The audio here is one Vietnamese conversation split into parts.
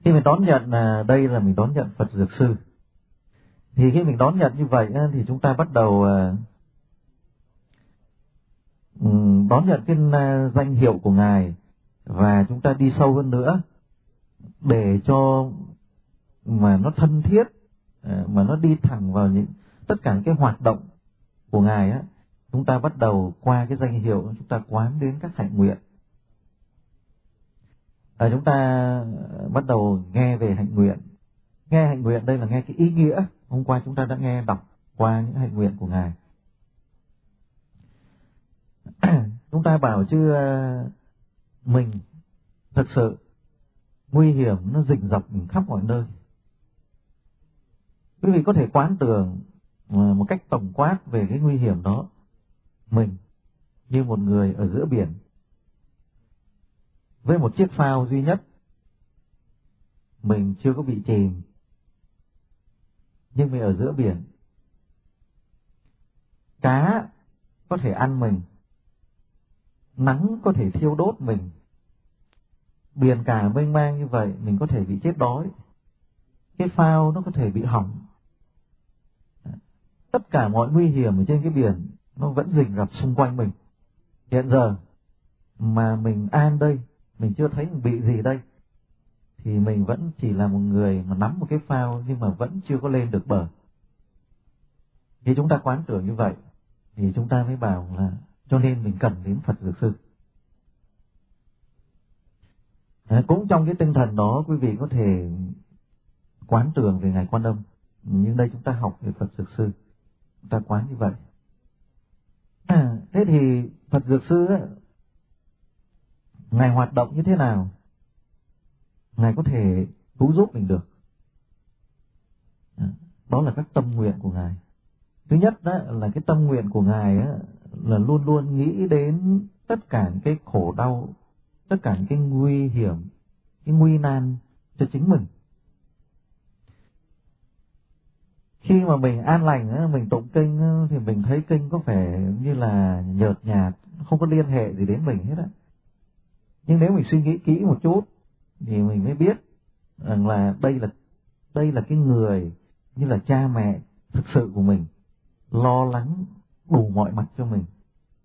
Khi mình đón nhận đây là mình đón nhận Phật Dược Sư. Thì khi mình đón nhận như vậy thì chúng ta bắt đầu đón nhận cái danh hiệu của Ngài, và chúng ta đi sâu hơn nữa để cho mà nó thân thiết, mà nó đi thẳng vào tất cả những cái hoạt động của Ngài á. Chúng ta bắt đầu qua cái danh hiệu chúng ta quán đến các hạnh nguyện. Chúng ta bắt đầu nghe về hạnh nguyện. Nghe hạnh nguyện đây là nghe cái ý nghĩa. Hôm qua chúng ta đã nghe đọc qua những hạnh nguyện của Ngài. Chúng ta bảo chứ mình thật sự nguy hiểm nó rình rập mình khắp mọi nơi. Quý vị có thể quán tưởng một cách tổng quát về cái nguy hiểm đó. Mình như một người ở giữa biển với một chiếc phao duy nhất. Mình chưa có bị chìm, nhưng mình ở giữa biển. Cá có thể ăn mình, nắng có thể thiêu đốt mình. Biển cả mênh mang như vậy, mình có thể bị chết đói. Cái phao nó có thể bị hỏng. Tất cả mọi nguy hiểm ở trên cái biển nó vẫn rình rập xung quanh mình. Hiện giờ mà mình an đây, mình chưa thấy mình bị gì đây, thì mình vẫn chỉ là một người mà nắm một cái phao nhưng mà vẫn chưa có lên được bờ. Khi chúng ta quán tưởng như vậy thì chúng ta mới bảo là cho nên mình cần đến Phật Dược Sư. Cũng trong cái tinh thần đó, quý vị có thể quán tưởng về Ngài Quan Âm. Nhưng đây chúng ta học về Phật Dược Sư, chúng ta quán như vậy. Thế thì Phật Dược Sư ấy, Ngài hoạt động như thế nào? Ngài có thể cứu giúp mình được. Đó là các tâm nguyện của Ngài. Thứ nhất đó là cái tâm nguyện của Ngài ấy, là luôn luôn nghĩ đến tất cả những cái khổ đau, tất cả những cái nguy hiểm, cái nguy nan cho chính mình. Khi mà mình an lành, mình tụng kinh thì mình thấy kinh có vẻ như là nhợt nhạt, không có liên hệ gì đến mình hết á. Nhưng nếu mình suy nghĩ kỹ một chút thì mình mới biết rằng là đây là cái người như là cha mẹ thực sự của mình, lo lắng đủ mọi mặt cho mình.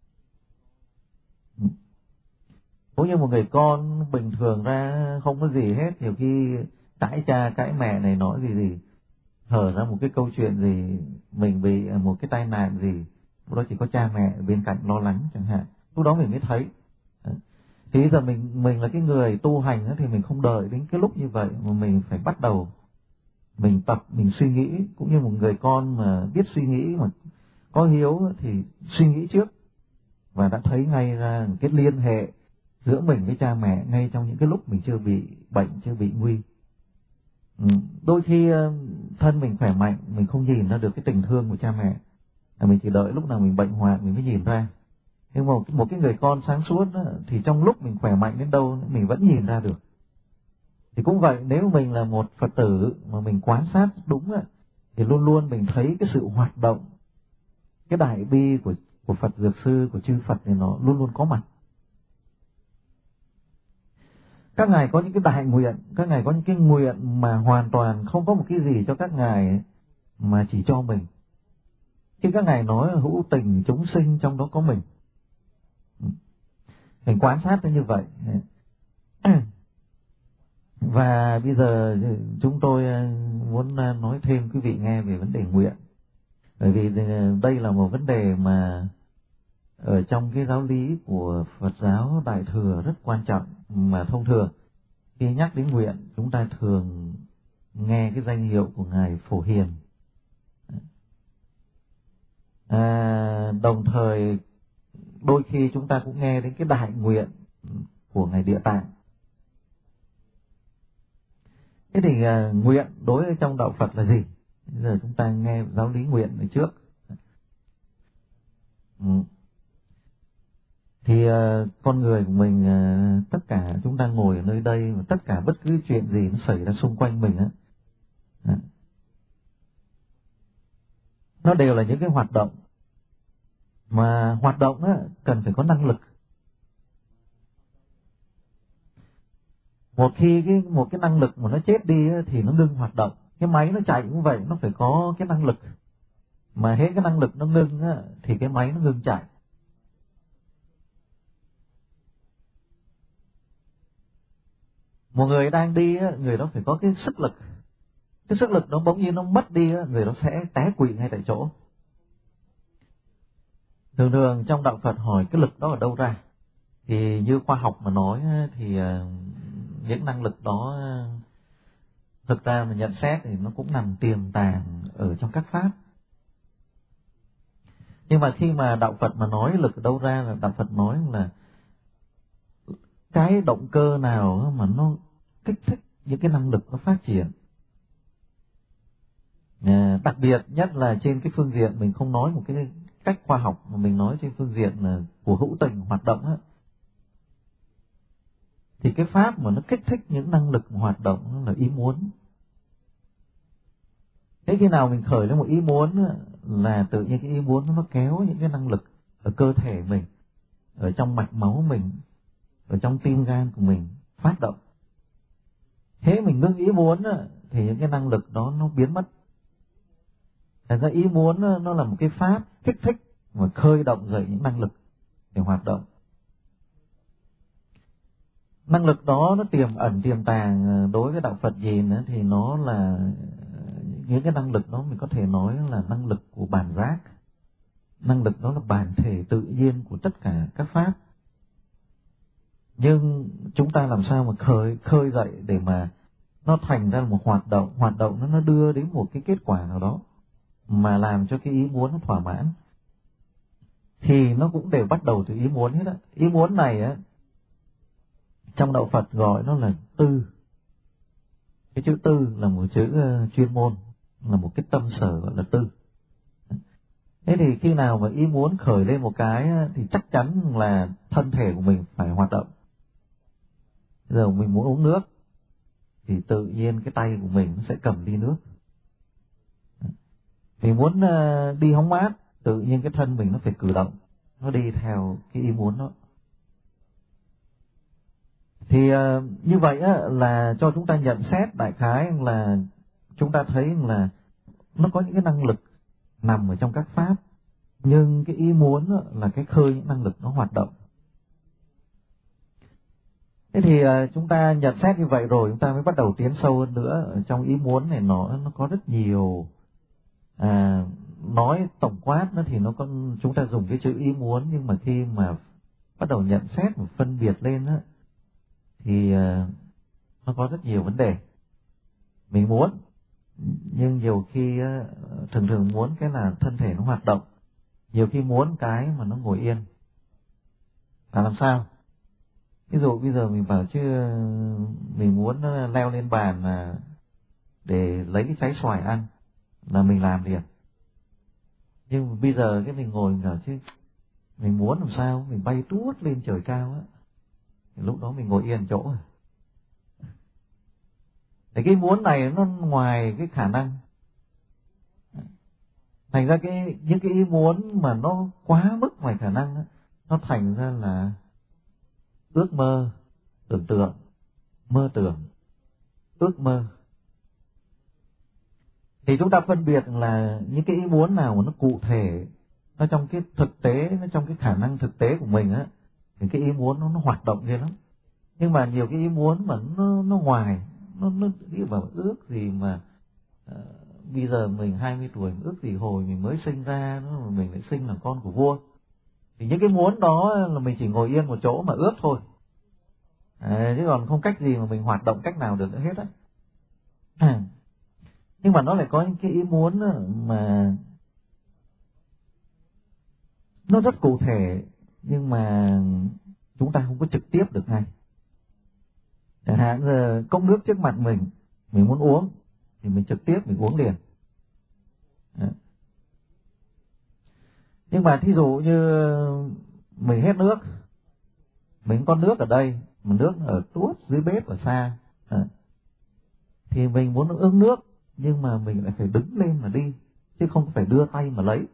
Cũng như một người con bình thường ra không có gì hết, nhiều khi cãi cha cãi mẹ này nói gì hở ra một cái câu chuyện gì, mình bị một cái tai nạn gì, lúc đó chỉ có cha mẹ ở bên cạnh lo lắng chẳng hạn, lúc đó mình mới thấy. Thì bây giờ mình là cái người tu hành thì mình không đợi đến cái lúc như vậy, mà mình phải bắt đầu mình tập, mình suy nghĩ. Cũng như một người con mà biết suy nghĩ, mà có hiếu thì suy nghĩ trước và đã thấy ngay ra cái liên hệ giữa mình với cha mẹ ngay trong những cái lúc mình chưa bị bệnh, chưa bị nguy. Đôi khi thân mình khỏe mạnh, mình không nhìn ra được cái tình thương của cha mẹ, mình chỉ đợi lúc nào mình bệnh hoạn mình mới nhìn ra. Nhưng mà một cái người con sáng suốt đó, thì trong lúc mình khỏe mạnh đến đâu mình vẫn nhìn ra được. Thì cũng vậy, nếu mình là một Phật tử mà mình quan sát đúng thì luôn luôn mình thấy cái sự hoạt động, cái đại bi của Phật Dược Sư, của chư Phật thì nó luôn luôn có mặt. Các ngài có những cái đại nguyện, các ngài có những cái nguyện mà hoàn toàn không có một cái gì cho các ngài mà chỉ cho mình. Khi các ngài nói hữu tình chúng sinh trong đó có mình quan sát như vậy. Và bây giờ chúng tôi muốn nói thêm quý vị nghe về vấn đề nguyện. Bởi vì đây là một vấn đề mà ở trong cái giáo lý của Phật giáo Đại Thừa rất quan trọng, mà thông thường khi nhắc đến nguyện chúng ta thường nghe cái danh hiệu của Ngài Phổ Hiền. Đồng thời đôi khi chúng ta cũng nghe đến cái đại nguyện của Ngài Địa Tạng. Thế thì nguyện đối với trong đạo Phật là gì? Bây giờ chúng ta nghe giáo lý nguyện này trước. Thì con người của mình, tất cả chúng ta ngồi ở nơi đây, tất cả bất cứ chuyện gì nó xảy ra xung quanh mình nó đều là những cái hoạt động. Mà hoạt động cần phải có năng lực. Một cái năng lực mà nó chết đi thì nó ngưng hoạt động. Cái máy nó chạy cũng vậy, nó phải có cái năng lực, mà hết cái năng lực nó ngưng thì cái máy nó ngưng chạy. Một người đang đi người đó phải có cái sức lực, cái sức lực nó bỗng nhiên nó mất đi người đó sẽ té quỵ ngay tại chỗ. Thường thường trong đạo Phật hỏi cái lực đó ở đâu ra, thì như khoa học mà nói thì những năng lực đó thực ra mà nhận xét thì nó cũng nằm tiềm tàng ở trong các pháp. Nhưng mà khi mà đạo Phật mà nói lực ở đâu ra, là đạo Phật nói là cái động cơ nào mà nó kích thích những cái năng lực nó phát triển. Đặc biệt nhất là trên cái phương diện, mình không nói một cái cách khoa học, mà mình nói trên phương diện là của hữu tình hoạt động thì cái pháp mà nó kích thích những năng lực hoạt động là ý muốn. Thế khi nào mình khởi lên một ý muốn là tự nhiên cái ý muốn nó kéo những cái năng lực ở cơ thể mình, ở trong mạch máu mình, ở trong tim gan của mình phát động. Thế mình ngưng ý muốn thì những cái năng lực đó nó biến mất. Thành ra ý muốn nó là một cái pháp kích thích và khơi động dậy những năng lực để hoạt động. Năng lực đó nó tiềm tàng đối với đạo Phật gì nữa thì nó là những cái năng lực đó mình có thể nói là năng lực của bản giác. Năng lực đó là bản thể tự nhiên của tất cả các pháp. Nhưng chúng ta làm sao mà khơi dậy để mà nó thành ra một hoạt động nó đưa đến một cái kết quả nào đó mà làm cho cái ý muốn nó thỏa mãn, thì nó cũng đều bắt đầu từ ý muốn hết á. Ý muốn này trong đạo Phật gọi nó là tư. Cái chữ tư là một chữ chuyên môn, là một cái tâm sở gọi là tư. Thế thì khi nào mà ý muốn khởi lên một cái thì chắc chắn là thân thể của mình phải hoạt động. Bây giờ mình muốn uống nước thì tự nhiên cái tay của mình nó sẽ cầm ly nước. Mình muốn đi hóng mát, tự nhiên cái thân mình nó phải cử động, nó đi theo cái ý muốn đó. Thì như vậy là cho chúng ta nhận xét đại khái là chúng ta thấy là nó có những cái năng lực nằm ở trong các pháp, nhưng cái ý muốn là cái khơi những năng lực nó hoạt động. Thế thì chúng ta nhận xét như vậy rồi, chúng ta mới bắt đầu tiến sâu hơn nữa. Ở trong ý muốn này nó có rất nhiều, nói tổng quát nó thì nó có, chúng ta dùng cái chữ ý muốn, nhưng mà khi mà bắt đầu nhận xét và phân biệt lên thì nó có rất nhiều vấn đề. Mình muốn, nhưng nhiều khi thường muốn cái là thân thể nó hoạt động, nhiều khi muốn cái mà nó ngồi yên là làm sao. Ví dụ bây giờ mình bảo chứ mình muốn leo lên bàn để lấy cái trái xoài ăn là mình làm liền. Nhưng mà bây giờ cái mình ngồi mình bảo chứ mình muốn làm sao mình bay tuốt lên trời cao thì lúc đó mình ngồi yên chỗ. Thì cái muốn này nó ngoài cái khả năng. Thành ra những cái ý muốn mà nó quá mức ngoài khả năng nó thành ra là ước mơ, tưởng tượng, mơ tưởng, ước mơ. Thì chúng ta phân biệt là những cái ý muốn nào mà nó cụ thể, nó trong cái thực tế, nó trong cái khả năng thực tế của mình thì cái ý muốn nó hoạt động ghê lắm. Nhưng mà nhiều cái ý muốn mà nó ngoài, nó nghĩ bảo ước gì mà bây giờ mình 20 tuổi, ước gì hồi mình mới sinh ra mình lại sinh là con của vua. Thì những cái muốn đó là mình chỉ ngồi yên một chỗ mà ước thôi. Chứ còn không cách gì mà mình hoạt động cách nào được nữa hết á. Nhưng mà nó lại có những cái ý muốn mà nó rất cụ thể, nhưng mà chúng ta không có trực tiếp được ngay. Chẳng hạn giờ cốc nước trước mặt mình muốn uống thì mình trực tiếp mình uống liền. Nhưng mà thí dụ như mình hết nước, mình có nước ở đây mà nước ở tuốt dưới bếp ở xa, thì mình muốn uống nước nhưng mà mình lại phải đứng lên mà đi, chứ không phải đưa tay mà lấy.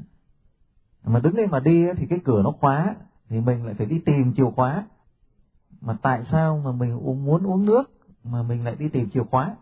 Mà đứng lên mà đi thì cái cửa nó khóa, thì mình lại phải đi tìm chìa khóa Mà tại sao mà mình muốn uống nước mà mình lại đi tìm chìa khóa?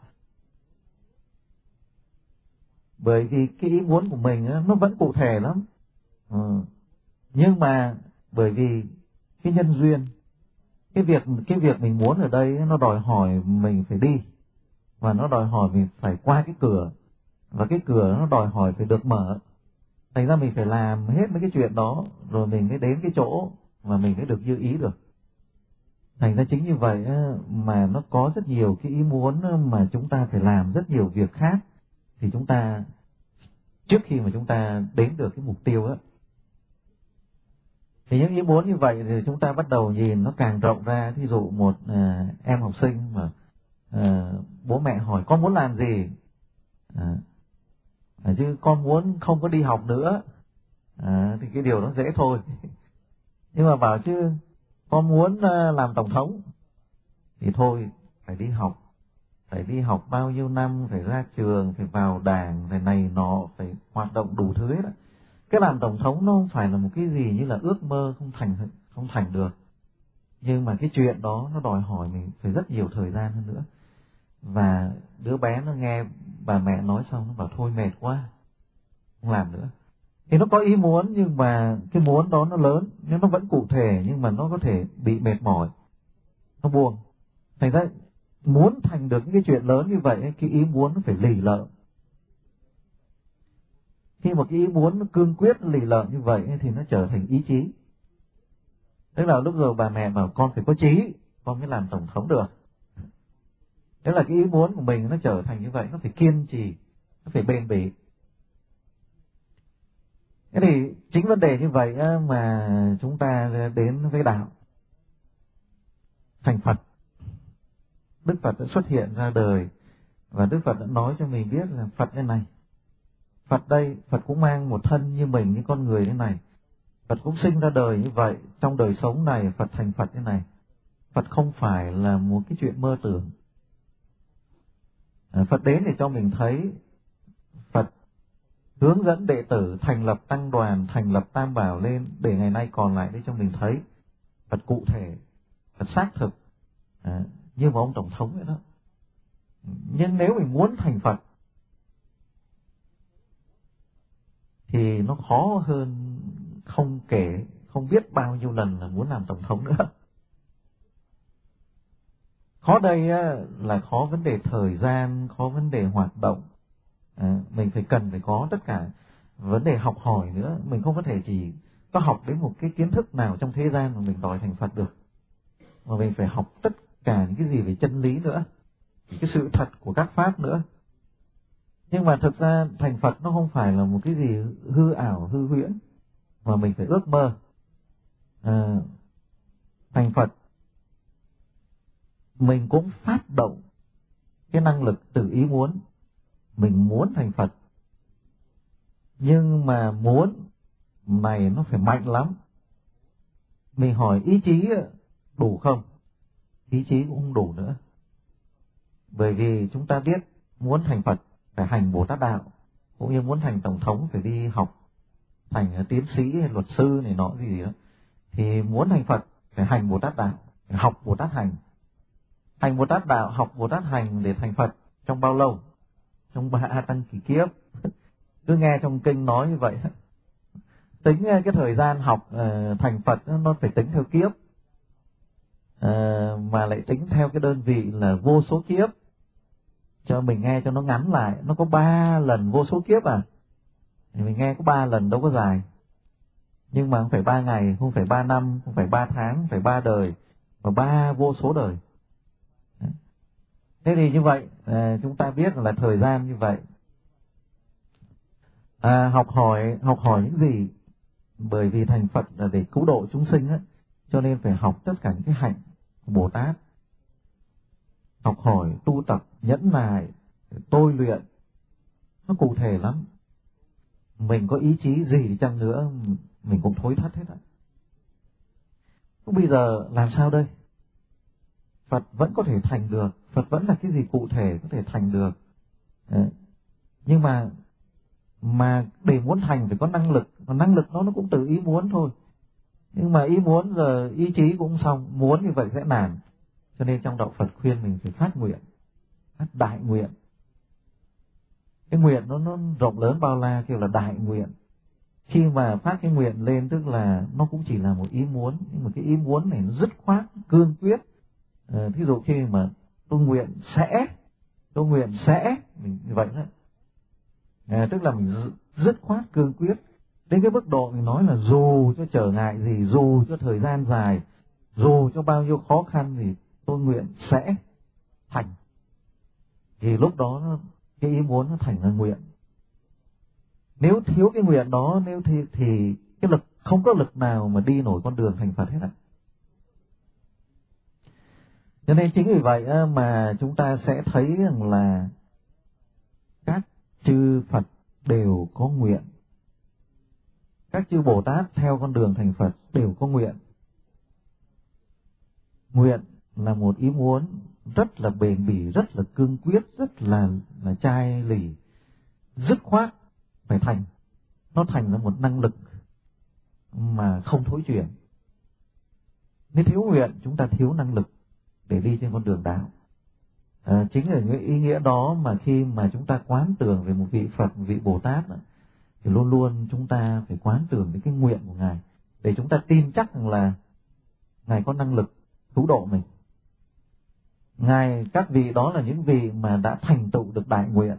Bởi vì cái ý muốn của mình nó vẫn cụ thể lắm. Nhưng mà bởi vì cái nhân duyên, cái việc mình muốn ở đây nó đòi hỏi mình phải đi, và nó đòi hỏi mình phải qua cái cửa, và cái cửa nó đòi hỏi phải được mở. Thành ra mình phải làm hết mấy cái chuyện đó rồi mình mới đến cái chỗ mà mình mới được như ý được. Thành ra chính như vậy mà nó có rất nhiều cái ý muốn mà chúng ta phải làm rất nhiều việc khác, thì chúng ta trước khi mà chúng ta đến được cái mục tiêu á, thì những ý muốn như vậy thì chúng ta bắt đầu nhìn nó càng rộng ra. Thí dụ một em học sinh mà bố mẹ hỏi con muốn làm gì, chứ con muốn không có đi học nữa, thì cái điều đó dễ thôi. Nhưng mà bảo chứ con muốn làm tổng thống, thì thôi phải đi học bao nhiêu năm, phải ra trường, phải vào đảng, phải này nọ, phải hoạt động đủ thứ hết á. Cái làm tổng thống nó không phải là một cái gì như là ước mơ không thành được. Nhưng mà cái chuyện đó nó đòi hỏi mình phải rất nhiều thời gian hơn nữa. Và đứa bé nó nghe bà mẹ nói xong nó bảo thôi mệt quá, không làm nữa. Thì nó có ý muốn, nhưng mà cái muốn đó nó lớn, nhưng nó vẫn cụ thể, nhưng mà nó có thể bị mệt mỏi, nó buông. Thành ra muốn thành được những cái chuyện lớn như vậy, cái ý muốn nó phải lì lợm. Khi một cái ý muốn nó cương quyết lì lợm như vậy thì nó trở thành ý chí. Tức là lúc rồi bà mẹ bảo con phải có chí, con mới làm tổng thống được. Tức là cái ý muốn của mình nó trở thành như vậy, nó phải kiên trì, nó phải bền bỉ. Thế thì chính vấn đề như vậy mà chúng ta đến với đạo. Thành Phật, Đức Phật đã xuất hiện ra đời, và Đức Phật đã nói cho mình biết là Phật như này. Phật đây, Phật cũng mang một thân như mình, như con người thế này. Phật cũng sinh ra đời như vậy, trong đời sống này Phật thành Phật như này. Phật không phải là một cái chuyện mơ tưởng. Phật đến để cho mình thấy, Phật hướng dẫn đệ tử thành lập tăng đoàn, thành lập tam bảo lên, để ngày nay còn lại để cho mình thấy. Phật cụ thể, Phật xác thực, như một ông tổng thống vậy đó. Nhưng nếu mình muốn thành Phật thì nó khó hơn không biết bao nhiêu lần là muốn làm tổng thống nữa. Khó đây là khó vấn đề thời gian, khó vấn đề hoạt động. Mình cần phải có tất cả vấn đề học hỏi nữa. Mình không có thể chỉ có học đến một cái kiến thức nào trong thế gian mà mình đòi thành Phật được, mà mình phải học tất cả những cái gì về chân lý nữa, cái sự thật của các pháp nữa. Nhưng mà thực ra thành Phật nó không phải là một cái gì hư ảo, hư huyễn mà mình phải ước mơ. Thành Phật mình cũng phát động cái năng lực từ ý muốn. Mình muốn thành Phật, nhưng mà muốn này nó phải mạnh lắm. Mình hỏi ý chí đủ không? Ý chí cũng không đủ nữa. Bởi vì chúng ta biết muốn thành Phật phải hành Bồ Tát Đạo, cũng như muốn thành tổng thống phải đi học thành tiến sĩ hay luật sư này nọ gì đó. Thì muốn thành Phật phải hành Bồ Tát Đạo, phải học Bồ Tát hành. Hành Bồ Tát Đạo, học Bồ Tát hành để thành Phật trong bao lâu? Trong 3 tăng kỷ kiếp. Cứ nghe trong kinh nói như vậy. Tính cái thời gian học thành Phật nó phải tính theo kiếp, mà lại tính theo cái đơn vị là vô số kiếp. Cho mình nghe cho nó ngắn lại, nó có 3 lần vô số kiếp thì mình nghe có 3 lần đâu có dài. Nhưng mà không phải 3 ngày, không phải 3 năm, không phải 3 tháng, không phải 3 đời, mà 3 vô số đời. Thế thì như vậy chúng ta biết là thời gian như vậy. Học hỏi những gì? Bởi vì thành Phật là để cứu độ chúng sinh cho nên phải học tất cả những cái hạnh của Bồ Tát. Học hỏi, tu tập, nhẫn nại, tôi luyện, nó cụ thể lắm. Mình có ý chí gì đi chăng nữa mình cũng thối thất hết Bây giờ làm sao đây? Phật vẫn có thể thành được, Phật vẫn là cái gì cụ thể có thể thành được. Nhưng mà để muốn thành phải có năng lực, và năng lực nó cũng từ ý muốn thôi. Nhưng mà ý muốn giờ ý chí cũng xong, muốn như vậy sẽ nản. Cho nên trong đạo Phật khuyên mình phải phát nguyện, phát đại nguyện. Cái nguyện nó rộng lớn bao la, kêu là đại nguyện. Khi mà phát cái nguyện lên tức là nó cũng chỉ là một ý muốn, nhưng mà cái ý muốn này nó dứt khoát, cương quyết. Thí dụ khi mà tôi nguyện sẽ, mình như vậy đó. Tức là mình dứt khoát cương quyết. Đến cái mức độ mình nói là dù cho trở ngại gì, dù cho thời gian dài, dù cho bao nhiêu khó khăn thì tôi nguyện sẽ thành. Thì lúc đó cái ý muốn nó thành là nguyện. Nếu thiếu cái nguyện đó, thì cái lực, không có lực nào mà đi nổi con đường thành Phật hết ạ. Cho nên chính vì vậy mà chúng ta sẽ thấy rằng là các chư Phật đều có nguyện. Các chư Bồ Tát theo con đường thành Phật đều có nguyện. Nguyện là một ý muốn rất là bền bỉ, rất là cương quyết, rất là chai lì, dứt khoát phải thành. Nó thành là một năng lực mà không thối chuyển. Nếu thiếu nguyện, chúng ta thiếu năng lực để đi trên con đường đạo. Chính là những ý nghĩa đó mà khi mà chúng ta quán tưởng về một vị Phật, một vị Bồ Tát thì luôn luôn chúng ta phải quán tưởng đến cái nguyện của Ngài, để chúng ta tin chắc rằng là Ngài có năng lực cứu độ mình. Ngài, các vị đó là những vị mà đã thành tựu được đại nguyện.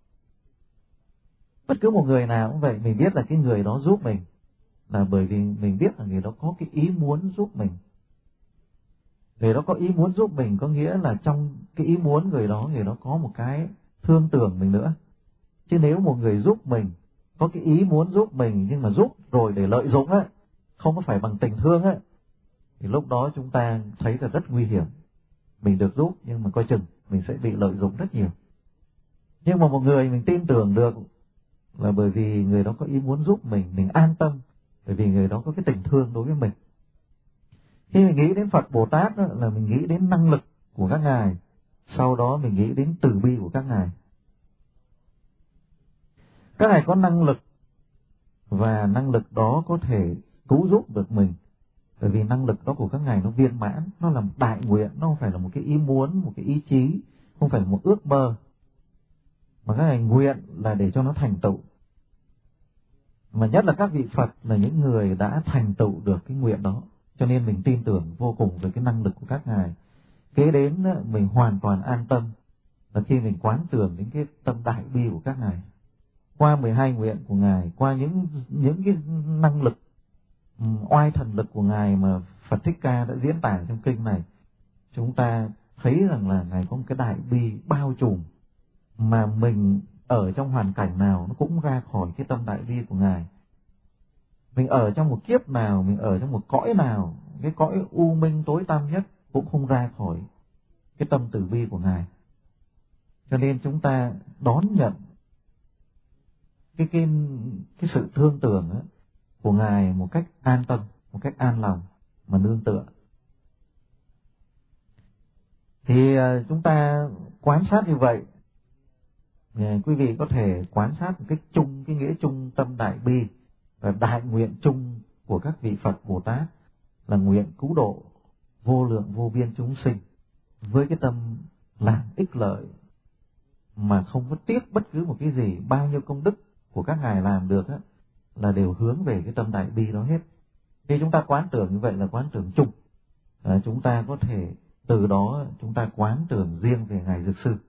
Bất cứ một người nào cũng vậy, mình biết là cái người đó giúp mình là bởi vì mình biết là người đó có cái ý muốn giúp mình. Người đó có ý muốn giúp mình có nghĩa là trong cái ý muốn người đó có một cái thương tưởng mình nữa. Chứ nếu một người giúp mình, có cái ý muốn giúp mình nhưng mà giúp rồi để lợi dụng á, không có phải bằng tình thương á, thì lúc đó chúng ta thấy là rất nguy hiểm. Mình được giúp nhưng mà coi chừng mình sẽ bị lợi dụng rất nhiều. Nhưng mà một người mình tin tưởng được là bởi vì người đó có ý muốn giúp mình an tâm, bởi vì người đó có cái tình thương đối với mình. Khi mình nghĩ đến Phật Bồ Tát đó, là mình nghĩ đến năng lực của các ngài, sau đó mình nghĩ đến từ bi của các ngài. Các ngài có năng lực và năng lực đó có thể cứu giúp được mình, bởi vì năng lực đó của các ngài nó viên mãn, nó là một đại nguyện, nó không phải là một cái ý muốn, một cái ý chí, không phải là một ước mơ, mà các ngài nguyện là để cho nó thành tựu. Mà nhất là các vị Phật là những người đã thành tựu được cái nguyện đó, cho nên mình tin tưởng vô cùng về cái năng lực của các ngài. Kế đến mình hoàn toàn an tâm là khi mình quán tưởng đến cái tâm đại bi của các ngài. Qua 12 nguyện của ngài, qua những cái năng lực oai thần lực của ngài mà Phật Thích Ca đã diễn tả trong kinh này, chúng ta thấy rằng là ngài có một cái đại bi bao trùm, mà mình ở trong hoàn cảnh nào nó cũng ra khỏi cái tâm đại bi của ngài. Mình ở trong một kiếp nào, mình ở trong một cõi nào, cái cõi u minh tối tăm nhất cũng không ra khỏi cái tâm từ bi của ngài. Cho nên chúng ta đón nhận cái sự thương tưởng của ngài một cách an tâm, một cách an lòng mà nương tựa. Thì chúng ta quan sát như vậy, quý vị có thể quan sát một cách chung, cái nghĩa chung tâm đại bi và đại nguyện chung của các vị Phật Bồ Tát là nguyện cứu độ vô lượng vô biên chúng sinh với cái tâm làm ích lợi mà không có tiếc bất cứ một cái gì. Bao nhiêu công đức của các ngài làm được là đều hướng về cái tâm đại bi đó hết. Khi chúng ta quán tưởng như vậy là quán tưởng chung. Chúng ta có thể từ đó chúng ta quán tưởng riêng về ngài Dược Sư.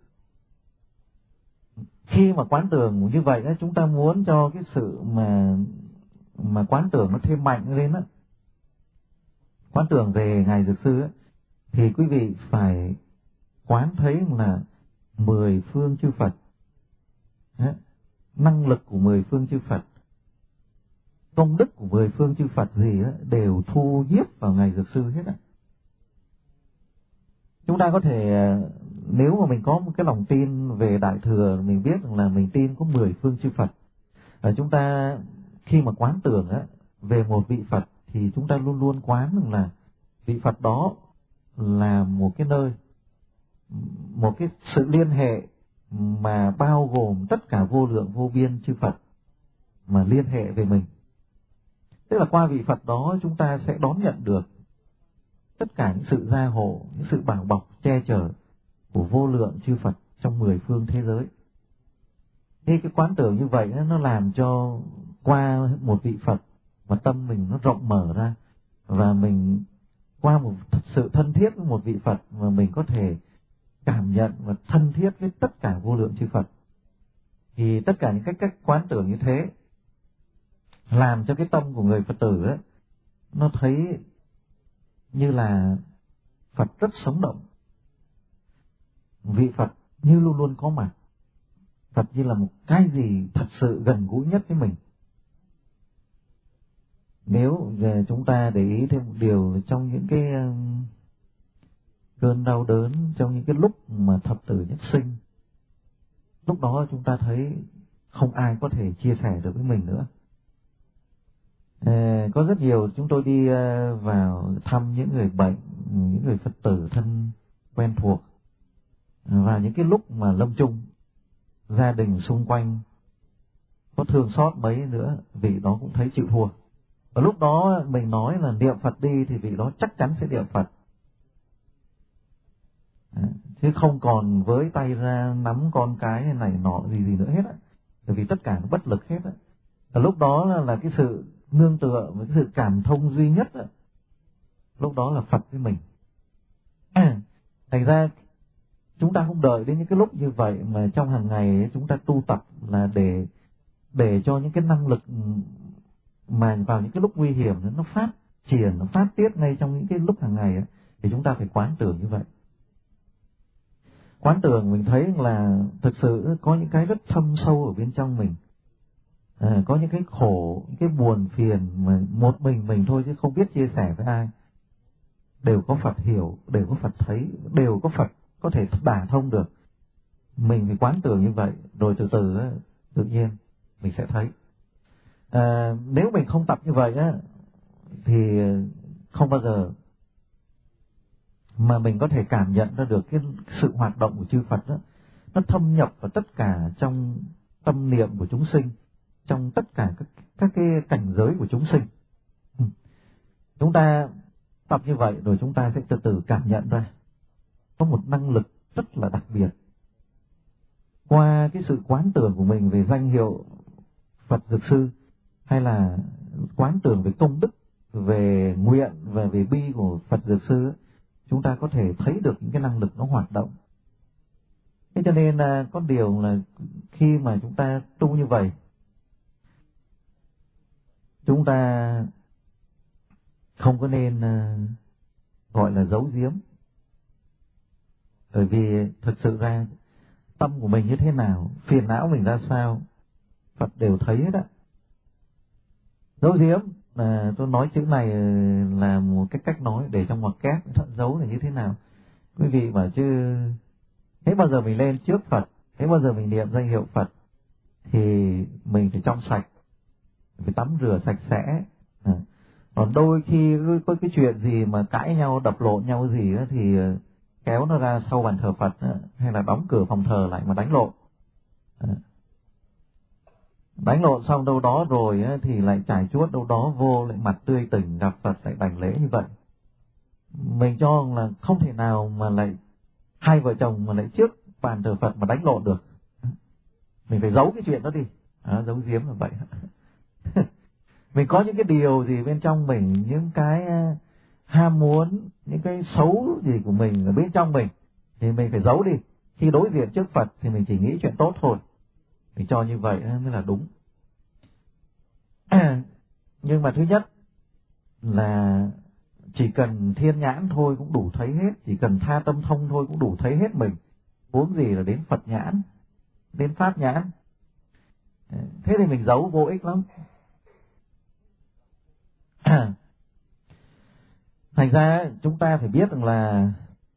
Khi mà quán tưởng như vậy chúng ta muốn cho cái sự mà quán tưởng nó thêm mạnh lên quán tưởng về ngài Dược Sư thì quý vị phải quán thấy là 10 phương chư Phật, năng lực của 10 phương chư Phật, công đức của 10 phương chư Phật gì đều thu nhiếp vào ngài Dược Sư hết. Chúng ta có thể, nếu mà mình có một cái lòng tin về Đại Thừa, mình biết rằng là mình tin có 10 phương chư Phật. Chúng ta khi mà quán tưởng về một vị Phật thì chúng ta luôn luôn quán rằng là vị Phật đó là một cái nơi, một cái sự liên hệ mà bao gồm tất cả vô lượng vô biên chư Phật mà liên hệ về mình. Tức là qua vị Phật đó chúng ta sẽ đón nhận được tất cả những sự gia hộ, những sự bảo bọc, che chở của vô lượng chư Phật trong 10 phương thế giới. Thế cái quán tưởng như vậy nó làm cho qua một vị Phật mà tâm mình nó rộng mở ra, và mình qua một sự thân thiết với một vị Phật mà mình có thể cảm nhận và thân thiết với tất cả vô lượng chư Phật. Thì tất cả những cách quán tưởng như thế làm cho cái tâm của người Phật tử ấy, nó thấy như là Phật rất sống động. Vị Phật như luôn luôn có mặt. Phật như là một cái gì thật sự gần gũi nhất với mình. Nếu chúng ta để ý thêm một điều, trong những cái cơn đau đớn, trong những cái lúc mà thập tử nhất sinh, lúc đó chúng ta thấy không ai có thể chia sẻ được với mình nữa. Có rất nhiều chúng tôi đi vào thăm những người bệnh, những người Phật tử thân quen thuộc, và những cái lúc mà lâm chung, gia đình xung quanh có thương xót mấy nữa, vị đó cũng thấy chịu thua. Và lúc đó mình nói là niệm Phật đi thì vị đó chắc chắn sẽ niệm Phật, chứ không còn với tay ra nắm con cái này nọ gì nữa hết á, bởi vì tất cả nó bất lực hết á. Và lúc đó là cái sự nương tựa với cái sự cảm thông duy nhất á, lúc đó là Phật với mình. Thành ra chúng ta không đợi đến những cái lúc như vậy, mà trong hàng ngày ấy, chúng ta tu tập là để cho những cái năng lực mà vào những cái lúc nguy hiểm nó phát triển, nó phát tiết ngay trong những cái lúc hàng ngày ấy, thì chúng ta phải quán tưởng như vậy. Quán tưởng mình thấy là thực sự có những cái rất thâm sâu ở bên trong mình, có những cái khổ, những cái buồn phiền mà một mình thôi chứ không biết chia sẻ với ai, đều có Phật hiểu, đều có Phật thấy, đều có Phật có thể đả thông được. Mình phải quán tưởng như vậy, rồi từ từ tự nhiên mình sẽ thấy. Nếu mình không tập như vậy á, thì không bao giờ mà mình có thể cảm nhận ra được cái sự hoạt động của chư Phật đó, nó thâm nhập vào tất cả trong tâm niệm của chúng sinh, trong tất cả các cái cảnh giới của chúng sinh. Chúng ta tập như vậy rồi chúng ta sẽ từ từ cảm nhận ra có một năng lực rất là đặc biệt. Qua cái sự quán tưởng của mình về danh hiệu Phật Dược Sư, hay là quán tưởng về công đức, về nguyện và về bi của Phật Dược Sư, chúng ta có thể thấy được những cái năng lực nó hoạt động. Thế cho nên có điều là khi mà chúng ta tu như vậy, chúng ta không có nên gọi là giấu giếm. Bởi vì thực sự ra tâm của mình như thế nào, phiền não mình ra sao, Phật đều thấy hết á. Giấu giếm, tôi nói chữ này là một cái cách nói để trong ngoặc kép, thận giấu là như thế nào. Quý vị bảo chứ thế bao giờ mình lên trước Phật, thế bao giờ mình niệm danh hiệu Phật thì mình phải trong sạch, phải tắm rửa sạch sẽ. Còn đôi khi có cái chuyện gì mà cãi nhau, đập lộn nhau gì đó, thì kéo nó ra sau bàn thờ Phật, hay là đóng cửa phòng thờ lại mà đánh lộn. Đánh lộn xong đâu đó rồi thì lại trải chuốt đâu đó vô, lại mặt tươi tỉnh gặp Phật lại đảnh lễ như vậy. Mình cho là không thể nào mà lại hai vợ chồng mà lại trước bàn thờ Phật mà đánh lộn được. Mình phải giấu cái chuyện đó đi, giấu giếm là vậy. Mình có những cái điều gì bên trong mình, những cái ham muốn, những cái xấu gì của mình ở bên trong mình, thì mình phải giấu đi. Khi đối diện trước Phật thì mình chỉ nghĩ chuyện tốt thôi. Mình cho như vậy mới là đúng. Nhưng mà thứ nhất là chỉ cần thiên nhãn thôi cũng đủ thấy hết, chỉ cần tha tâm thông thôi cũng đủ thấy hết mình, huống gì là đến Phật nhãn, đến Pháp nhãn. Thế thì mình giấu vô ích lắm. Thành ra chúng ta phải biết rằng là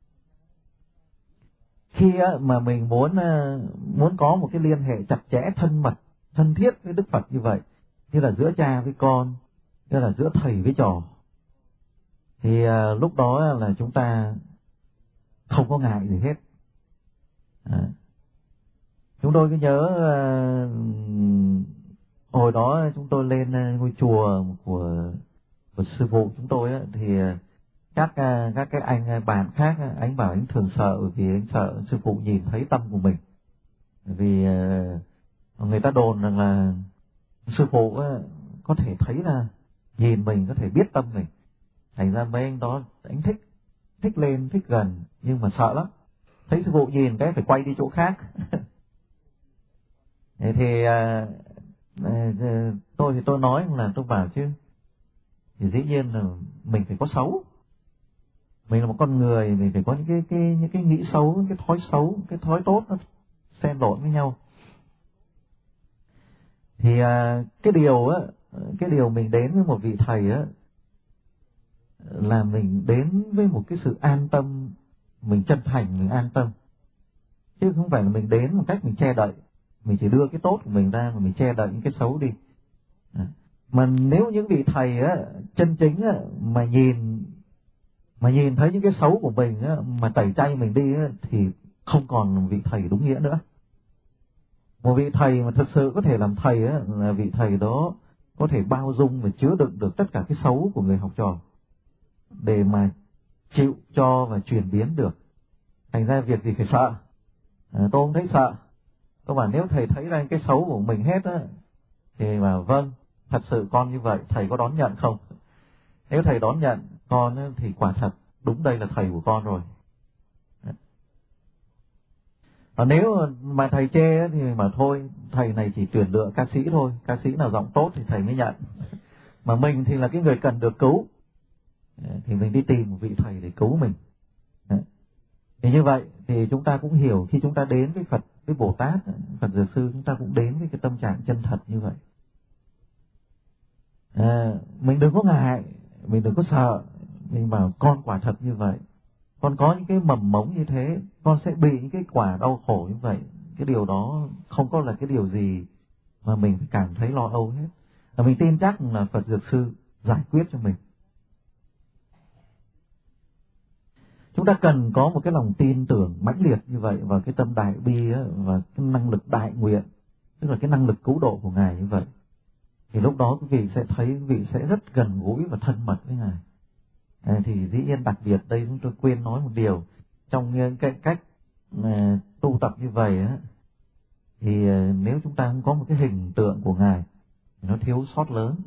khi mà mình muốn có một cái liên hệ chặt chẽ, thân mật, thân thiết với Đức Phật như vậy, như là giữa cha với con, như là giữa thầy với trò, thì lúc đó là chúng ta không có ngại gì hết. Chúng tôi cứ nhớ hồi đó chúng tôi lên ngôi chùa của sư phụ chúng tôi á, thì các cái anh bạn khác anh bảo anh thường sợ, vì anh sợ sư phụ nhìn thấy tâm của mình. Vì người ta đồn rằng là sư phụ có thể thấy là nhìn mình, có thể biết tâm mình. Thành ra mấy anh đó anh thích lên, thích gần, nhưng mà sợ lắm. Thấy sư phụ nhìn cái phải quay đi chỗ khác. Thì tôi nói là tôi bảo chứ, thì dĩ nhiên là mình phải có xấu. Mình là một con người, mình phải có những cái nghĩ xấu, những cái thói xấu, cái thói tốt nó xen lẫn với nhau. Thì cái điều mình đến với một vị thầy á, là mình đến với một cái sự an tâm, mình chân thành, mình an tâm, chứ không phải là mình đến một cách mình che đậy, mình chỉ đưa cái tốt của mình ra mà mình che đậy những cái xấu đi. Mà nếu những vị thầy á chân chính á, mà nhìn thấy những cái xấu của mình á, mà tẩy chay mình đi á, thì không còn vị thầy đúng nghĩa nữa. Một vị thầy mà thực sự có thể làm thầy á, là vị thầy đó có thể bao dung và chứa đựng được tất cả cái xấu của người học trò, để mà chịu cho và chuyển biến được. Thành ra việc gì phải sợ. Tôi không thấy sợ. Tôi bảo nếu thầy thấy ra cái xấu của mình hết á, thì mà vâng, thật sự con như vậy, thầy có đón nhận không? Nếu thầy đón nhận con á, thì quả thật đúng đây là thầy của con rồi. Còn nếu mà thầy chê á, thì mà thôi, thầy này chỉ tuyển lựa ca sĩ thôi, ca sĩ nào giọng tốt thì thầy mới nhận. Mà mình thì là cái người cần được cứu, thì mình đi tìm một vị thầy để cứu mình. Thì như vậy thì chúng ta cũng hiểu, khi chúng ta đến với Phật, với Bồ Tát, Phật Dược Sư, chúng ta cũng đến với cái tâm trạng chân thật như vậy. Mình đừng có ngại, mình đừng có sợ. Mình bảo con quả thật như vậy, con có những cái mầm mống như thế, con sẽ bị những cái quả đau khổ như vậy. Cái điều đó không có là cái điều gì mà mình phải cảm thấy lo âu hết. Và mình tin chắc là Phật Dược Sư giải quyết cho mình. Chúng ta cần có một cái lòng tin tưởng mãnh liệt như vậy vào cái tâm đại bi á, và cái năng lực đại nguyện, tức là cái năng lực cứu độ của Ngài như vậy. Thì lúc đó quý vị sẽ thấy quý vị sẽ rất gần gũi và thân mật với Ngài. Thì dĩ nhiên đặc biệt đây chúng tôi quên nói một điều, trong cái cách tu tập như vậy á, thì nếu chúng ta không có một cái hình tượng của Ngài thì nó thiếu sót lớn.